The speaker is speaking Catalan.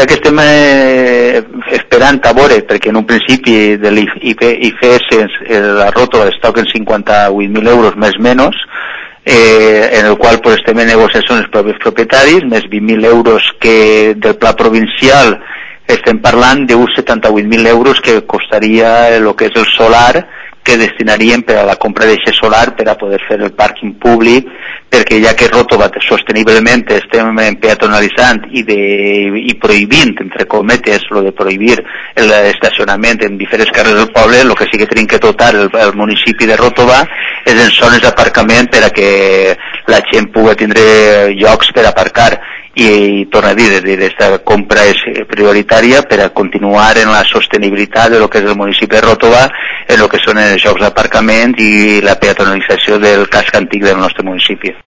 veritat que estem esperant a veure, perquè en un principi de l'IFS la Ròtova es toquen 58.000 euros més menys, en el qual pues, estem en negociació amb els propis propietaris, més 20.000 euros que del pla provincial estem parlant d'uns 78.000 euros que costaria el que és el solar, que destinaríem per a la compra d'aquest solar per a poder fer el pàrquing públic, perquè ja que Ròtova sosteniblement estem peatonalitzant i prohibint, entre cometes, lo de prohibir l'estacionament en diferents carrers del poble, el que sí que tenim que dotar el municipi de Ròtova és en zones d'aparcament per a que la gent pugui tindre llocs per aparcar. I torno a dir, aquesta compra és prioritària per a continuar en la sostenibilitat de lo que és el municipi de Ròtova, en el que són els llocs d'aparcament i la peatonalització del casc antic del nostre municipi.